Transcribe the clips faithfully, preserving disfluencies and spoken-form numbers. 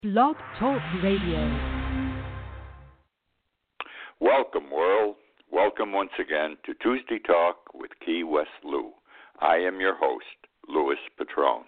Blog Talk Radio. Welcome, world. Welcome once again to Tuesday Talk with Key West Lou. I am your host, Louis Patrone.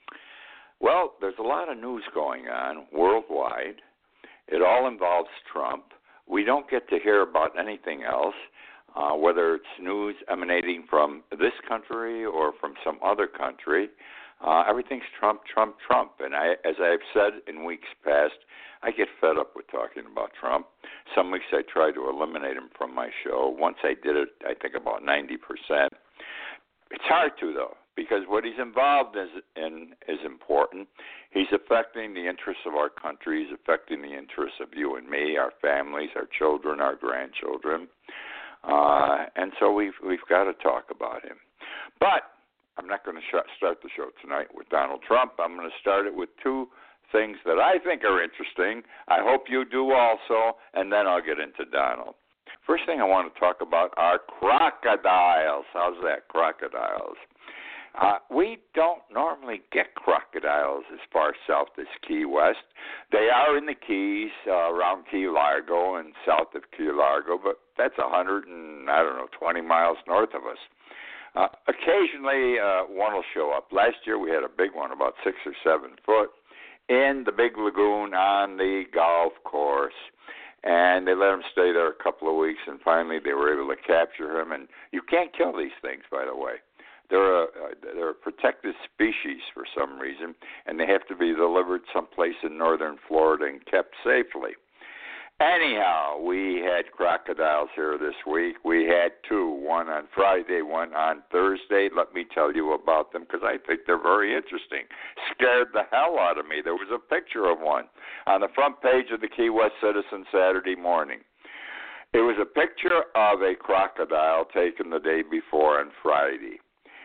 Well, there's a lot of news going on worldwide. It all involves Trump. We don't get to hear about anything else, uh, whether it's news emanating from this country or from some other country. Uh, everything's Trump, Trump, Trump. And I, as I've said in weeks past, I get fed up with talking about Trump. Some weeks I try to eliminate him from my show. Once I did it, I think about ninety percent. It's hard to, though, because what he's involved is, in is important. He's affecting the interests of our country. He's affecting the interests of you and me, our families, our children, our grandchildren. Uh, and so we've, we've got to talk about him. But I'm not going to sh- start the show tonight with Donald Trump. I'm going to start it with two things that I think are interesting. I hope you do also, and then I'll get into Donald. First thing I want to talk about are crocodiles. How's that, crocodiles? Uh, we don't normally get crocodiles as far south as Key West. They are in the Keys, uh, around Key Largo and south of Key Largo, but that's one hundred and, I don't know, twenty miles north of us. Uh, occasionally, uh, one will show up. Last year, we had a big one, about six or seven foot, in the big lagoon on the golf course. And they let him stay there a couple of weeks, and finally they were able to capture him. And you can't kill these things, by the way. They're a, they're a protected species for some reason, and they have to be delivered someplace in northern Florida and kept safely. Anyhow, we had crocodiles here this week. We had two, one on Friday, one on Thursday. Let me tell you about them because I think they're very interesting. Scared the hell out of me. There was a picture of one on the front page of the Key West Citizen Saturday morning. It was a picture of a crocodile taken the day before on Friday.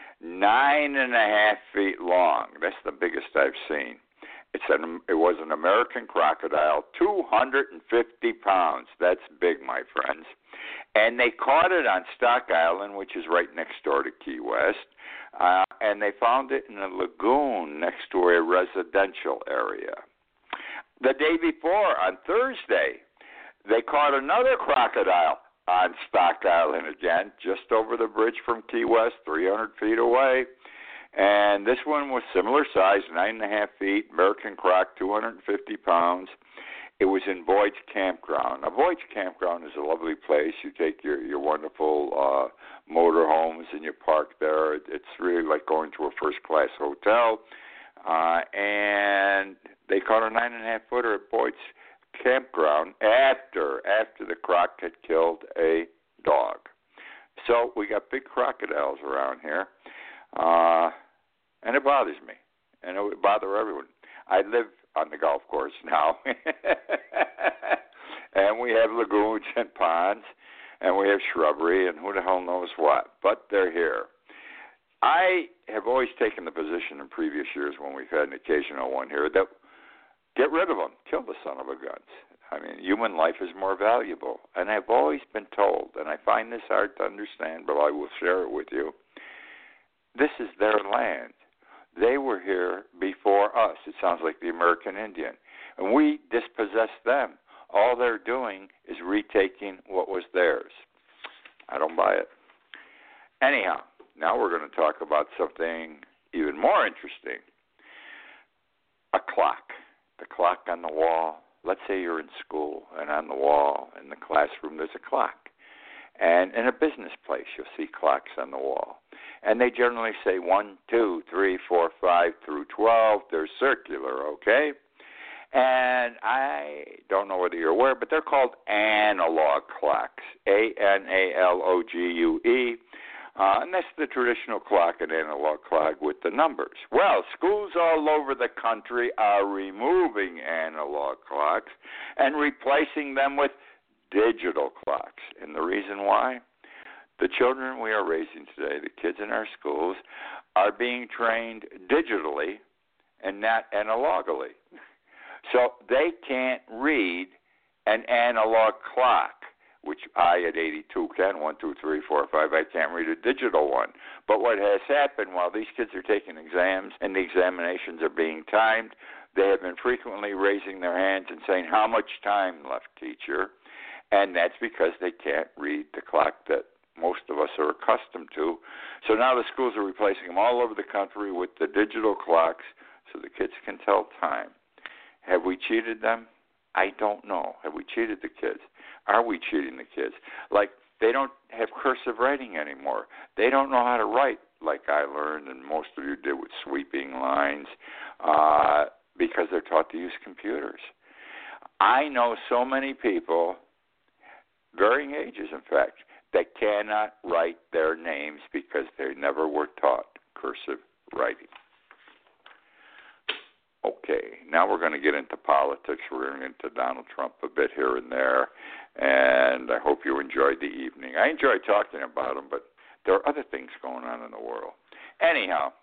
Nine and a half feet long. That's the biggest I've seen. It's an, it was an American crocodile, two hundred fifty pounds. That's big, my friends. And they caught it on Stock Island, which is right next door to Key West. Uh, and they found it in a lagoon next to a residential area. The day before, on Thursday, they caught another crocodile on Stock Island again, just over the bridge from Key West, three hundred feet away. And this one was similar size, nine and a half feet, American croc, two hundred fifty pounds. It was in Boyd's Campground. Now, Boyd's Campground is a lovely place. You take your, your wonderful uh, motorhomes and you park there. It's really like going to a first-class hotel. Uh, and they caught a nine and a half footer at Boyd's Campground after after the croc had killed a dog. So we got big crocodiles around here. Uh, and it bothers me, and it would bother everyone. I live on the golf course now, and we have lagoons and ponds, and we have shrubbery, and who the hell knows what, but they're here. I have always taken the position in previous years when we've had an occasional one here that get rid of them, kill the son of a guns. I mean, human life is more valuable, and I've always been told, and I find this hard to understand, but I will share it with you. This is their land. They were here before us. It sounds like the American Indian. And we dispossessed them. All they're doing is retaking what was theirs. I don't buy it. Anyhow, now we're going to talk about something even more interesting. A clock. The clock on the wall. Let's say you're in school, and on the wall in the classroom there's a clock. And in a business place, you'll see clocks on the wall. And they generally say one, two, three, four, five through twelve. They're circular, okay? And I don't know whether you're aware, but they're called analog clocks, A N A L O G U E. Uh, and that's the traditional clock, an analog clock with the numbers. Well, schools all over the country are removing analog clocks and replacing them with digital clocks. And the reason why? The children we are raising today, the kids in our schools, are being trained digitally and not analogically. So they can't read an analog clock, which I at eighty-two can, one, two, three, four, five, I can't read a digital one. But what has happened while these kids are taking exams and the examinations are being timed, They have been frequently raising their hands and saying, how much time left, teacher? And that's because they can't read the clock that most of us are accustomed to. So now the schools are replacing them all over the country with the digital clocks so the kids can tell time. Have we cheated them? I don't know. Have we cheated the kids? Are we cheating the kids? Like, they don't have cursive writing anymore. They don't know how to write like I learned and most of you did with sweeping lines uh, because they're taught to use computers. I know so many people, varying ages in fact, that cannot write their names because they never were taught cursive writing. Okay, now we're going to get into politics. We're going to get into Donald Trump a bit here and there, and I hope you enjoyed the evening. I enjoyed talking about him, but there are other things going on in the world. Anyhow,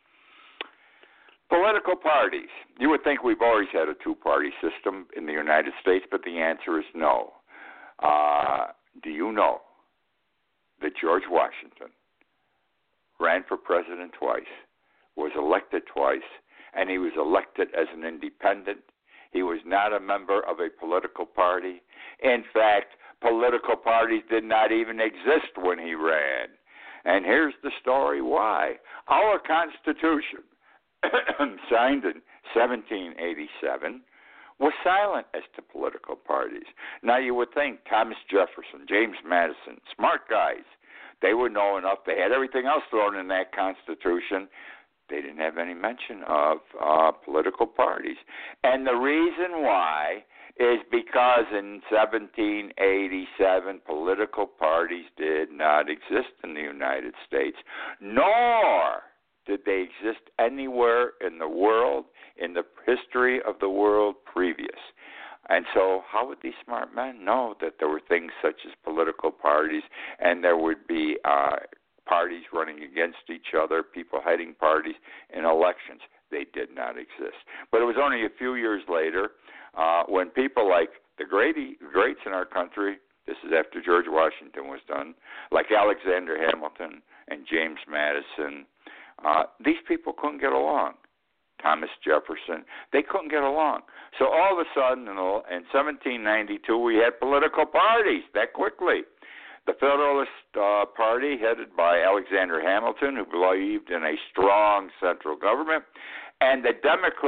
political parties. You would think we've always had a two-party system in the United States, but the answer is no. Uh, do you know that George Washington ran for president twice, was elected twice, and he was elected as an independent? He was not a member of a political party. In fact, political parties did not even exist when he ran. And here's the story why. Our Constitution, signed in seventeen eighty-seven, was silent as to political parties. Now, you would think Thomas Jefferson, James Madison, smart guys, they would know enough. They had everything else thrown in that Constitution. They didn't have any mention of uh, political parties. And the reason why is because in seventeen eighty-seven, political parties did not exist in the United States, nor did they exist anywhere in the world, in the history of the world previous. And so how would these smart men know that there were things such as political parties and there would be uh, parties running against each other, people heading parties in elections? They did not exist. But it was only a few years later uh, when people like the Grady, greats in our country, this is after George Washington was done, like Alexander Hamilton and James Madison, uh, these people couldn't get along. Thomas Jefferson, they couldn't get along. So all of a sudden, in seventeen ninety-two, we had political parties that quickly. The Federalist uh, Party, headed by Alexander Hamilton, who believed in a strong central government, and the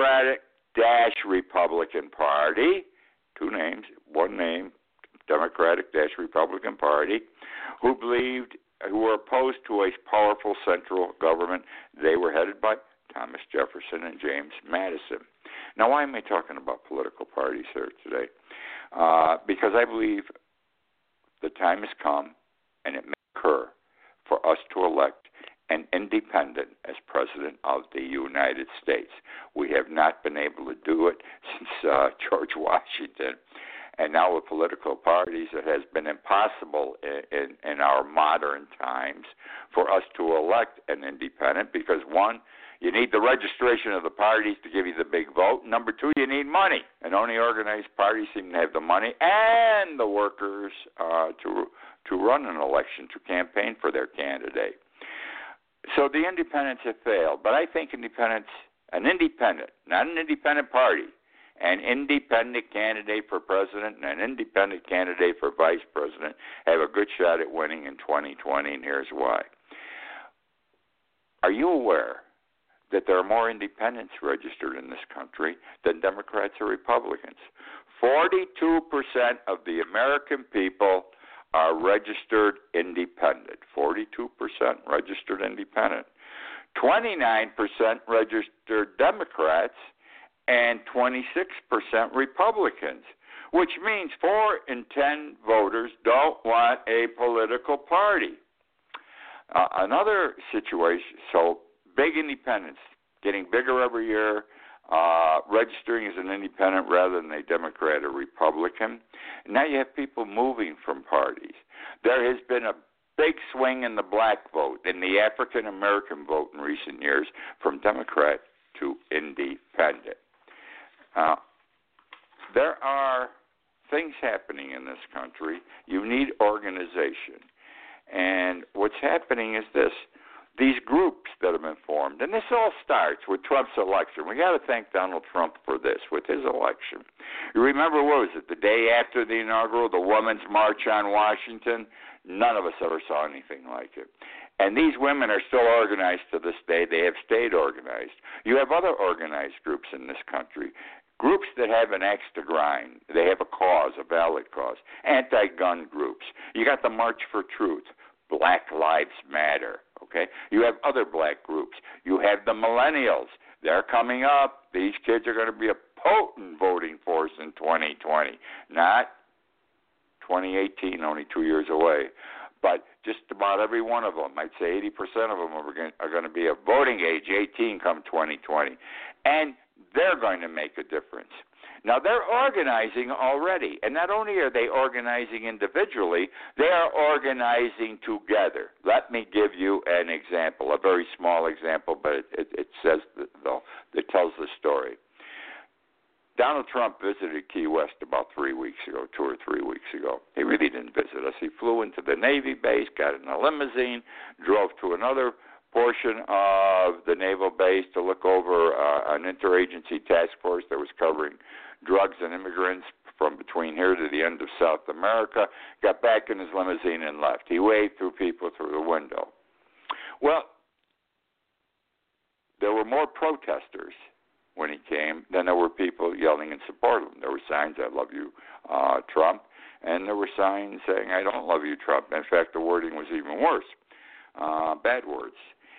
Democratic-Republican Party, two names, one name, Democratic-Republican Party, who believed, who were opposed to a powerful central government. They were headed by Thomas Jefferson and James Madison. Now, why am I talking about political parties here today? Uh, because I believe the time has come, and it may occur, for us to elect an independent as president of the United States. We have not been able to do it since uh, George Washington. And now with political parties, it has been impossible in, in, in our modern times for us to elect an independent because, one, you need the registration of the parties to give you the big vote. Number two, you need money. And only organized parties seem to have the money and the workers uh, to to run an election, to campaign for their candidate. So the independents have failed. But I think independents, an independent, not an independent party, an independent candidate for president and an independent candidate for vice president have a good shot at winning in twenty twenty, and here's why. Are you aware that there are more independents registered in this country than Democrats or Republicans? forty-two percent of the American people are registered independent. forty-two percent registered independent. twenty-nine percent registered Democrats and twenty-six percent Republicans, which means four in ten voters don't want a political party. Uh, another situation, so big independents, getting bigger every year, uh, registering as an independent rather than a Democrat or Republican. Now you have people moving from parties. There has been a big swing in the black vote, in the African-American vote in recent years, from Democrat to independent. Uh, there are things happening in this country. You need organization. And what's happening is this. these groups that have been formed, and this all starts with Trump's election. We got to thank Donald Trump for this, with his election. You remember, what was it, the day after the inaugural, the Women's March on Washington? None of us ever saw anything like it. And these women are still organized to this day. They have stayed organized. You have other organized groups in this country, groups that have an axe to grind. They have a cause, a valid cause. Anti-gun groups. You got the March for Truth, Black Lives Matter. Okay, you have other black groups. You have the millennials. They're coming up. These kids are going to be a potent voting force in twenty twenty, not twenty eighteen, only two years away. But just about every one of them, I'd say eighty percent of them are going, are going to be of voting age, eighteen, come twenty twenty. And they're going to make a difference. Now, they're organizing already. And not only are they organizing individually, they are organizing together. Let me give you an example, a very small example, but it, it, it says, the, the, it tells the story. Donald Trump visited Key West about three weeks ago, two or three weeks ago. He really didn't visit us. He flew into the Navy base, got in a limousine, drove to another portion of the naval base to look over uh, an interagency task force that was covering drugs and immigrants from between here to the end of South America, got back in his limousine and left. He waved through people through the window. Well, there were more protesters when he came than there were people yelling in support of him. There were signs, I love you, uh, Trump, and there were signs saying, I don't love you, Trump. In fact, the wording was even worse, uh, bad words.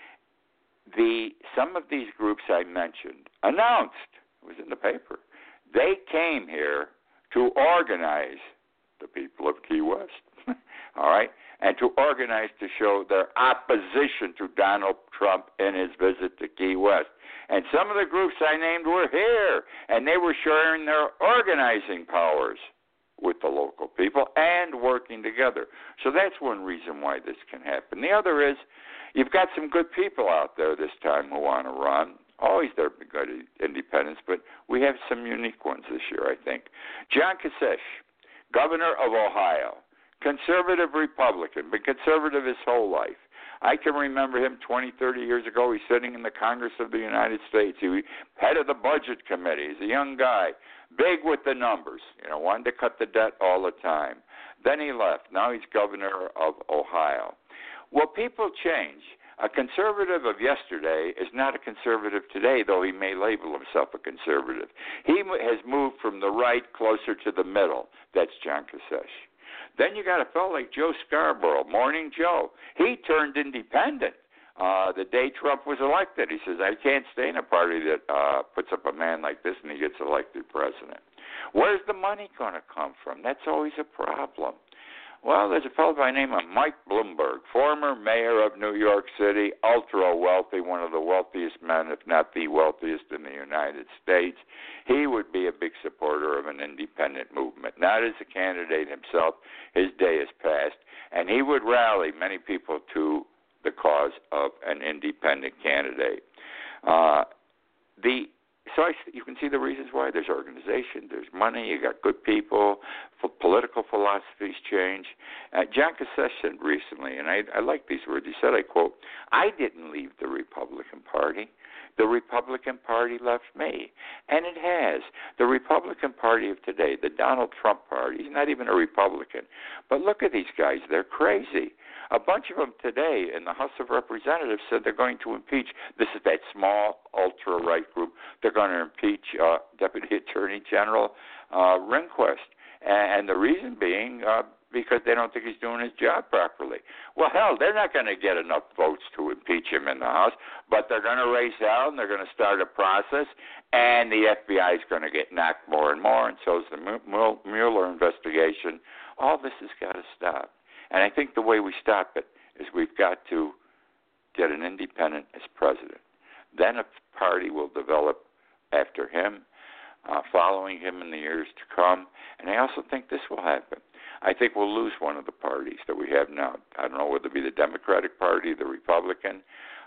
The Some of these groups I mentioned announced, it was in the paper, they came here to organize the people of Key West, all right, and to organize to show their opposition to Donald Trump in his visit to Key West. And some of the groups I named were here, and they were sharing their organizing powers with the local people and working together. So that's one reason why this can happen. The other is you've got some good people out there this time who want to run. Always there have been good independents, but we have some unique ones this year, I think. John Kasich, governor of Ohio, conservative Republican, been conservative his whole life. I can remember him twenty, thirty years ago. He's sitting in the Congress of the United States. He was head of the Budget Committee. He's a young guy, big with the numbers, you know, wanted to cut the debt all the time. Then he left. Now he's governor of Ohio. Well, people change. A conservative of yesterday is not a conservative today, though he may label himself a conservative. He has moved from the right closer to the middle. That's John Kasich. Then you got a fellow like Joe Scarborough, Morning Joe. He turned independent uh, the day Trump was elected. He says, I can't stay in a party that uh, puts up a man like this and he gets elected president. Where's the money going to come from? That's always a problem. Well, there's a fellow by the name of Mike Bloomberg, former mayor of New York City, ultra-wealthy, one of the wealthiest men, if not the wealthiest in the United States. He would be a big supporter of an independent movement, not as a candidate himself. His day is past. And he would rally many people to the cause of an independent candidate. Uh, the So I, you can see the reasons why. There's organization, there's money, you got good people, for political philosophies change. Uh, John Kasich said recently, and I, I like these words, he said, I quote, I didn't leave the Republican Party. The Republican Party left me. And it has. The Republican Party of today, the Donald Trump Party, he's not even a Republican. But look at these guys, they're crazy. A bunch of them today in the House of Representatives said they're going to impeach. This is that small ultra-right group. They're going to impeach uh, Deputy Attorney General uh, Rehnquist. And, and the reason being uh, because they don't think he's doing his job properly. Well, hell, they're not going to get enough votes to impeach him in the House, but they're going to race out and they're going to start a process, and the F B I is going to get knocked more and more, and so is the Mueller investigation. All this has got to stop. And I think the way we stop it is we've got to get an independent as president. Then a party will develop after him, uh, following him in the years to come. And I also think this will happen. I think we'll lose one of the parties that we have now. I don't know whether it be the Democratic Party, the Republican.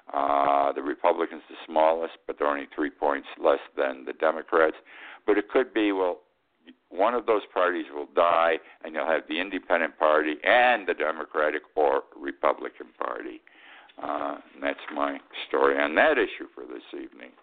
Uh, the Republican's the smallest, but they're only three points less than the Democrats. But it could be, well, one of those parties will die, and you'll have the Independent Party and the Democratic or Republican Party. Uh, and that's my story on that issue for this evening.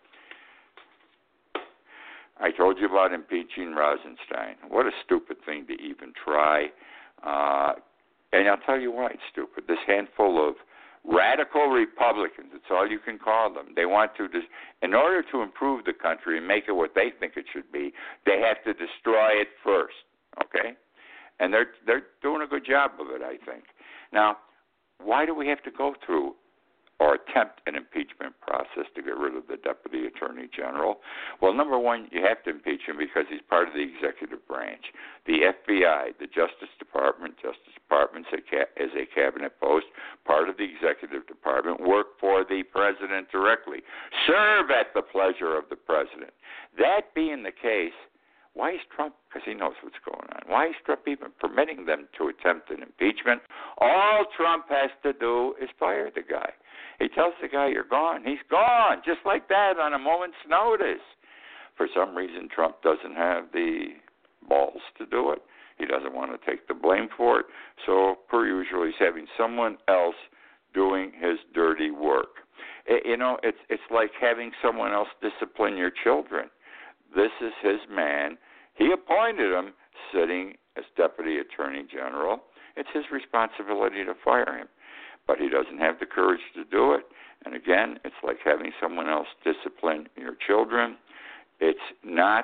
I told you about impeaching Rosenstein. What a stupid thing to even try. Uh, and I'll tell you why it's stupid. This handful of radical Republicans, it's all you can call them. They want to, dis- in order to improve the country and make it what they think it should be, they have to destroy it first, okay? And they're they're doing a good job of it, I think. Now, why do we have to go through or attempt an impeachment process to get rid of the Deputy Attorney General? Well, number one, you have to impeach him because he's part of the executive branch. The F B I, the Justice Department, Justice Department is a cabinet post, part of the executive department, work for the president directly, serve at the pleasure of the president. That being the case, why is Trump, because he knows what's going on, why is Trump even permitting them to attempt an impeachment? All Trump has to do is fire the guy. He tells the guy, you're gone. He's gone, just like that, on a moment's notice. For some reason, Trump doesn't have the balls to do it. He doesn't want to take the blame for it. So, per usual, he's having someone else doing his dirty work. It, you know, it's it's like having someone else discipline your children. This is his man. He appointed him sitting as Deputy Attorney General. It's his responsibility to fire him. But he doesn't have the courage to do it. And again, it's like having someone else discipline your children. It's not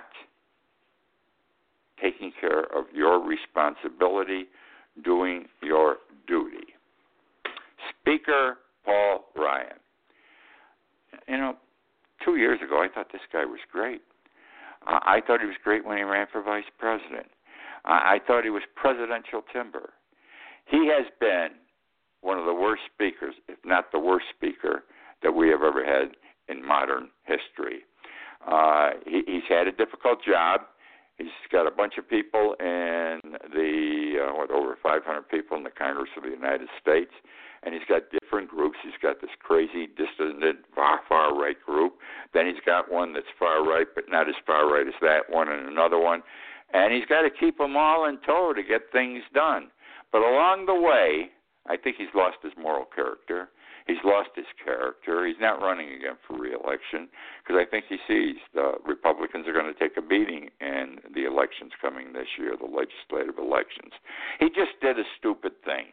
taking care of your responsibility, doing your duty. Speaker Paul Ryan. You know, two years ago, I thought this guy was great. Uh, I thought he was great when he ran for vice president. Uh, I thought he was presidential timber. He has been one of the worst speakers, if not the worst speaker, that we have ever had in modern history. Uh, he, he's had a difficult job. He's got a bunch of people in the, uh, what, over five hundred people in the Congress of the United States, and he's got different groups. He's got this crazy, dissident, far, far-right group. Then he's got one that's far-right, but not as far-right as that one, and another one. And he's got to keep them all in tow to get things done. But along the way, I think he's lost his moral character. He's lost his character. He's not running again for re-election because I think he sees the Republicans are going to take a beating in the elections coming this year, the legislative elections. He just did a stupid thing.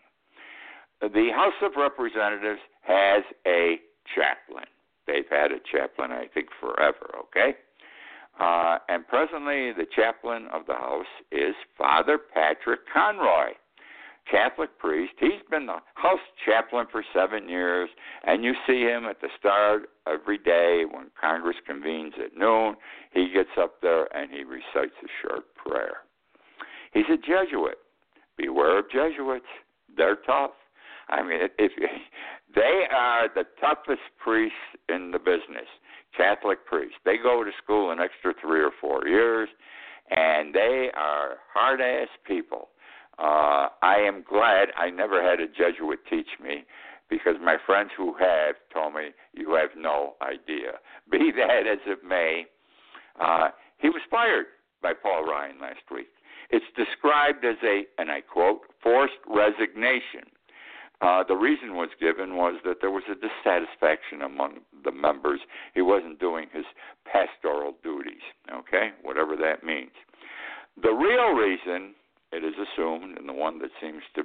The House of Representatives has a chaplain. They've had a chaplain, I think, forever, okay? Uh, and presently, the chaplain of the House is Father Patrick Conroy, Catholic priest. He's been the House chaplain for seven years, and you see him at the start every day when Congress convenes at noon. He gets up there and he recites a short prayer. He's a Jesuit. Beware of Jesuits. They're tough. I mean, if they are the toughest priests in the business, Catholic priests. They go to school an extra three or four years, and they are hard-ass people. Uh, I am glad I never had a Jesuit teach me because my friends who have told me, you have no idea. Be that as it may, uh, he was fired by Paul Ryan last week. It's described as a, and I quote, forced resignation. Uh, the reason was given was that there was a dissatisfaction among the members. He wasn't doing his pastoral duties, okay, whatever that means. The real reason, it is assumed, and the one that seems to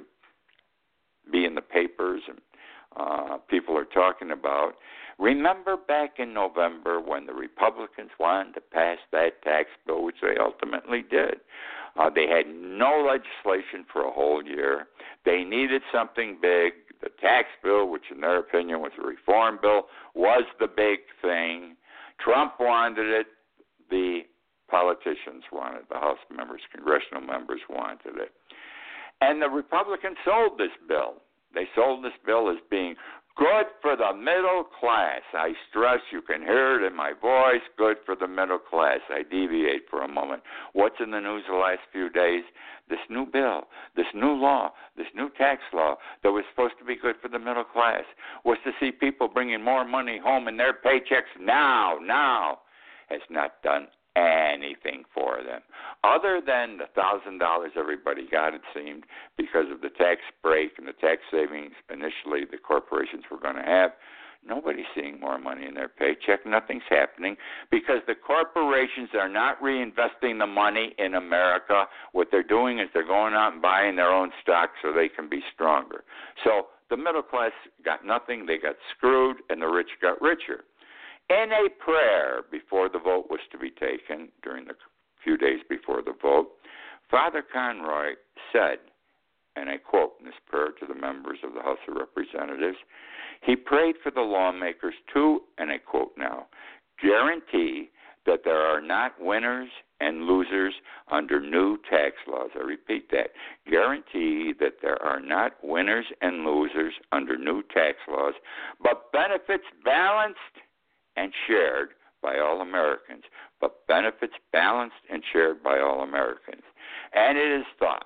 be in the papers and uh, people are talking about, remember back in November when the Republicans wanted to pass that tax bill, which they ultimately did. Uh, they had no legislation for a whole year. They needed something big. The tax bill, which in their opinion was a reform bill, was the big thing. Trump wanted it. The politicians wanted it. The House members, congressional members wanted it. And the Republicans sold this bill. They sold this bill as being good for the middle class. I stress, you can hear it in my voice, good for the middle class. I deviate for a moment. What's in the news the last few days? This new bill, this new law, this new tax law that was supposed to be good for the middle class was to see people bringing more money home in their paychecks now, now, has not done anything for them. Other than the one thousand dollars everybody got, it seemed, because of the tax break and the tax savings initially the corporations were going to have, nobody's seeing more money in their paycheck. Nothing's happening because the corporations are not reinvesting the money in America. What they're doing is they're going out and buying their own stock so they can be stronger. So the middle class got nothing. They got screwed, and the rich got richer. In a prayer before the vote was to be taken, during the few days before the vote, Father Conroy said, and I quote in this prayer to the members of the House of Representatives, he prayed for the lawmakers to, and I quote now, guarantee that there are not winners and losers under new tax laws. I repeat that. Guarantee that there are not winners and losers under new tax laws, but benefits balanced and shared by all Americans. But benefits balanced and shared by all Americans. And it is thought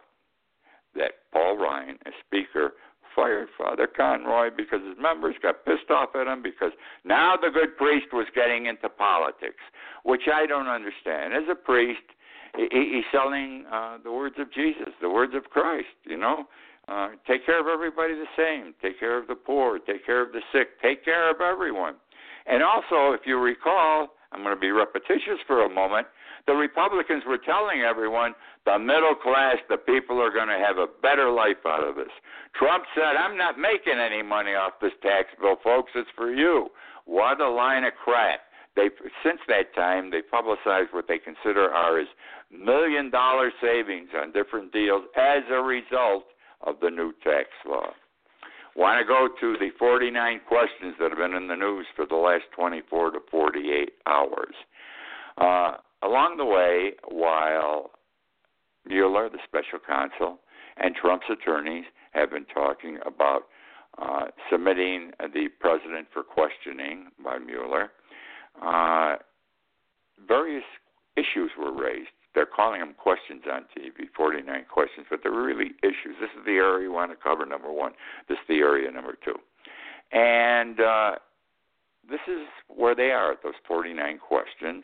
that Paul Ryan, as Speaker, fired Father Conroy because his members got pissed off at him because now the good priest was getting into politics, which I don't understand. As a priest, he, he's selling uh, the words of Jesus, the words of Christ, you know. Uh, take care of everybody the same. Take care of the poor. Take care of the sick. Take care of everyone. And also, if you recall, I'm going to be repetitious for a moment, the Republicans were telling everyone the middle class, the people are going to have a better life out of this. Trump said, I'm not making any money off this tax bill, folks. It's for you. What a line of crap. They, since that time, they publicized what they consider are as million-dollar savings on different deals as a result of the new tax law. Want to go to the forty-nine questions that have been in the news for the last twenty-four to forty-eight hours. Uh, along the way, while Mueller, the special counsel, and Trump's attorneys have been talking about uh, submitting the president for questioning by Mueller, uh, various issues were raised. They're calling them questions on T V, forty-nine questions, but they're really issues. This is the area you want to cover, number one. This is the area, number two. And uh, this is where they are at those forty-nine questions.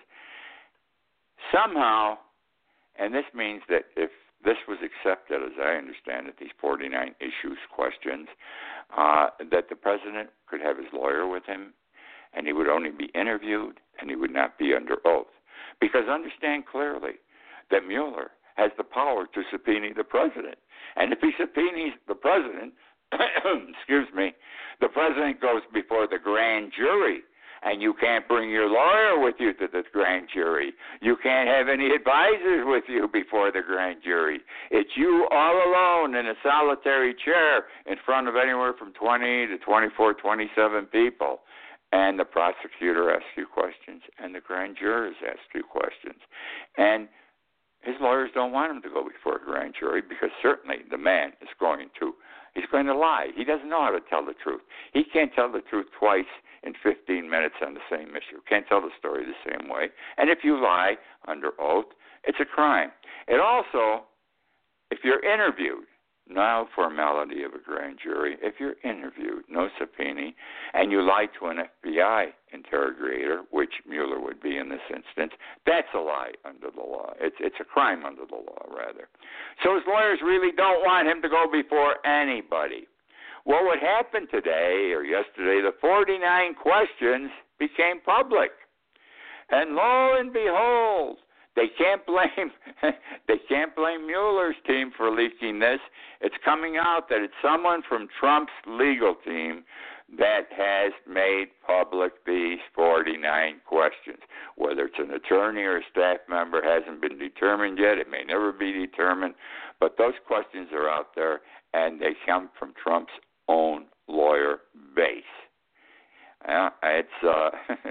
Somehow, and this means that if this was accepted, as I understand it, these forty-nine issues, questions, uh, that the president could have his lawyer with him, and he would only be interviewed, and he would not be under oath. Because understand clearly that Mueller has the power to subpoena the president. And if he subpoenas the president, excuse me, the president goes before the grand jury, and you can't bring your lawyer with you to the grand jury. You can't have any advisors with you before the grand jury. It's you all alone in a solitary chair in front of anywhere from twenty to twenty-four, twenty-seven people. And the prosecutor asks you questions, and the grand jurors ask you questions. And his lawyers don't want him to go before a grand jury because certainly the man is going to, he's going to lie. He doesn't know how to tell the truth. He can't tell the truth twice in fifteen minutes on the same issue. Can't tell the story the same way. And if you lie under oath, it's a crime. It also, if you're interviewed, no formality of a grand jury, if you're interviewed, no subpoena, and you lie to an F B I interrogator, which Mueller would be in this instance, that's a lie under the law. It's it's a crime under the law, rather. So his lawyers really don't want him to go before anybody. Well, what happened today or yesterday, the forty-nine questions became public. And lo and behold, They can't blame they can't blame Mueller's team for leaking this. It's coming out that it's someone from Trump's legal team that has made public these forty-nine questions. Whether it's an attorney or a staff member hasn't been determined yet. It may never be determined. But those questions are out there, and they come from Trump's own lawyer base. Uh, it's uh,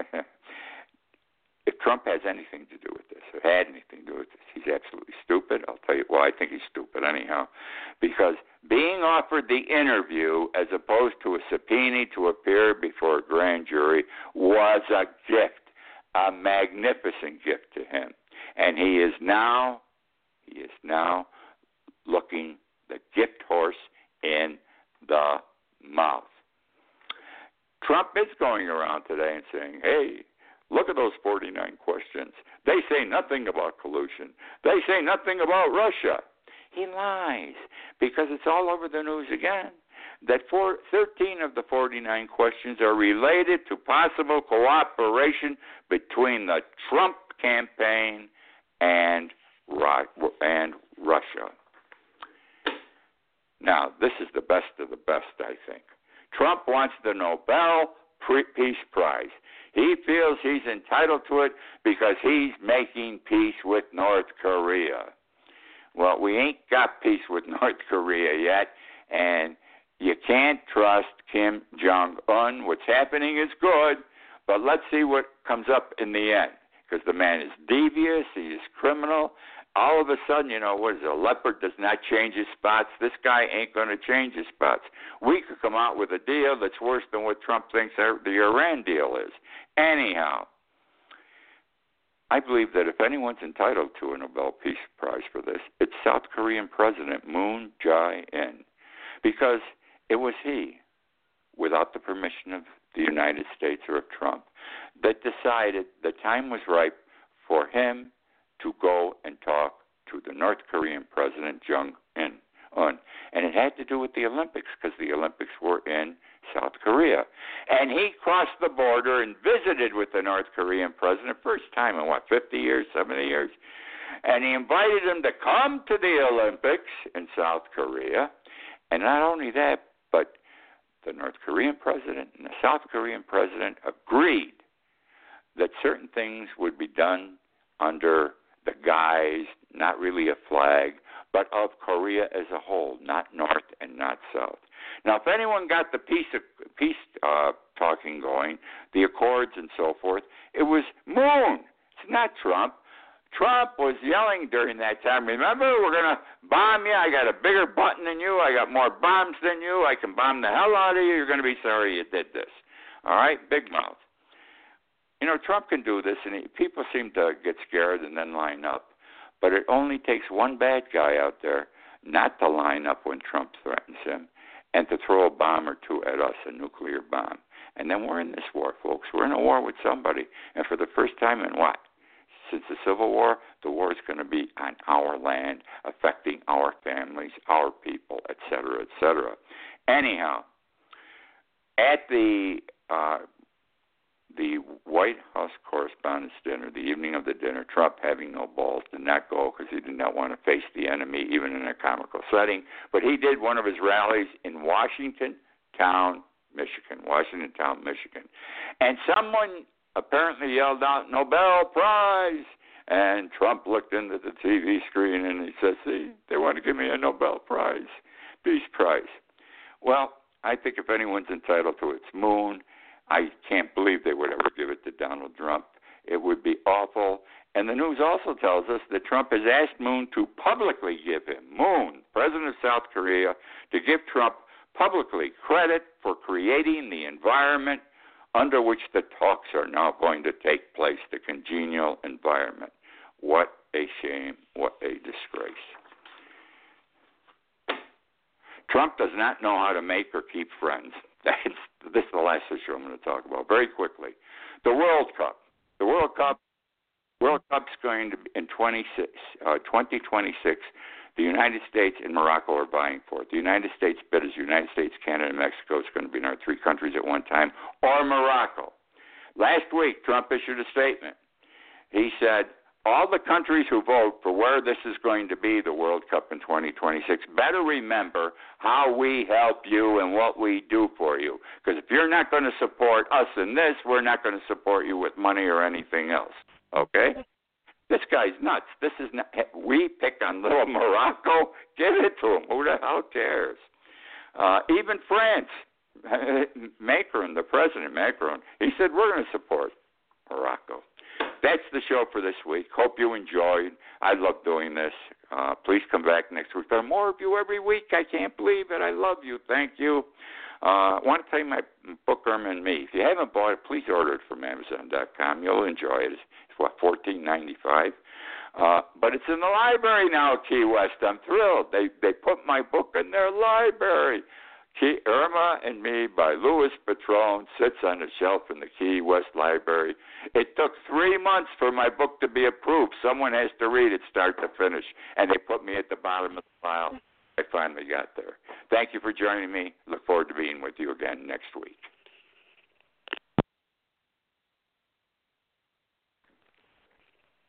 if Trump has anything to do with this, or had anything to do with this, he's absolutely stupid. I'll tell you why. Well, I think he's stupid anyhow. Because being offered the interview as opposed to a subpoena to appear before a grand jury was a gift, a magnificent gift to him. And he is now, he is now looking the gift horse in the mouth. Trump is going around today and saying, hey, Look at those forty-nine questions. They say nothing about collusion. They say nothing about Russia. He lies because it's all over the news again. That for thirteen of the forty-nine questions are related to possible cooperation between the Trump campaign and and Russia. Now, this is the best of the best, I think. Trump wants the Nobel Peace Prize. He feels he's entitled to it because he's making peace with North Korea. Well, we ain't got peace with North Korea yet, and you can't trust Kim Jong-un. What's happening is good, but let's see what comes up in the end, because the man is devious, he is criminal. All of a sudden, you know, what is it, a leopard does not change his spots. This guy ain't going to change his spots. We could come out with a deal that's worse than what Trump thinks the Iran deal is. Anyhow, I believe that if anyone's entitled to a Nobel Peace Prize for this, it's South Korean President Moon Jae-in, because it was he, without the permission of the United States or of Trump, that decided the time was ripe for him to go and talk to the North Korean President Jong-un. And it had to do with the Olympics, because the Olympics were in South Korea. And he crossed the border and visited with the North Korean president, first time in, what, fifty years, seventy years? And he invited him to come to the Olympics in South Korea. And not only that, but the North Korean president and the South Korean president agreed that certain things would be done under the guise, not really a flag, but of Korea as a whole, not North and not South. Now, if anyone got the peace peace uh, talking going, the accords and so forth, it was Moon. It's not Trump. Trump was yelling during that time, remember, we're going to bomb you. I got a bigger button than you. I got more bombs than you. I can bomb the hell out of you. You're going to be sorry you did this. All right? Big mouth. You know, Trump can do this, and he, people seem to get scared and then line up. But it only takes one bad guy out there not to line up when Trump threatens him and to throw a bomb or two at us, a nuclear bomb. And then we're in this war, folks. We're in a war with somebody. And for the first time in what? Since the Civil War, the war is going to be on our land, affecting our families, our people, et cetera, et cetera. Anyhow, at the uh, the White House Correspondents' Dinner, the evening of the dinner, Trump, having no balls, did not go because he did not want to face the enemy, even in a comical setting. But he did one of his rallies in Washington Town, Michigan, Washington Town, Michigan. And someone apparently yelled out, Nobel Prize. And Trump looked into the T V screen and he says, see, they want to give me a Nobel Prize, Peace Prize. Well, I think if anyone's entitled to it, it's Moon. I can't believe they would ever give it to Donald Trump. It would be awful. And the news also tells us that Trump has asked Moon to publicly give him, Moon, president of South Korea, to give Trump publicly credit for creating the environment under which the talks are now going to take place, the congenial environment. What a shame. What a disgrace. Trump does not know how to make or keep friends. That's, this is the last issue I'm going to talk about very quickly. The World Cup. The World Cup. World Cup's going to be in twenty-six, uh, twenty twenty-six. The United States and Morocco are vying for it. The United States bid is United States, Canada, and Mexico. It's going to be in our three countries at one time, or Morocco. Last week, Trump issued a statement. He said, all the countries who vote for where this is going to be, the World Cup in twenty twenty-six, better remember how we help you and what we do for you. Because if you're not going to support us in this, we're not going to support you with money or anything else. Okay? This guy's nuts. This is not, we pick on little Morocco. Give it to him. Who the hell cares? Uh, even France, Macron, the president, Macron, he said, we're going to support Morocco. That's the show for this week. Hope you enjoyed. I love doing this. Uh, please come back next week. There are more of you every week. I can't believe it. I love you. Thank you. Uh, I want to tell you my book, Irma and Me. If you haven't bought it, please order it from Amazon dot com. You'll enjoy it. It's, it's what, fourteen ninety-five. Uh, but it's in the library now, Key West. I'm thrilled. They they put my book in their library. Key, Irma and Me by Louis Patrone sits on the shelf in the Key West Library. It took three months for my book to be approved. Someone has to read it start to finish, and they put me at the bottom of the pile. I finally got there. Thank you for joining me. Look forward to being with you again next week.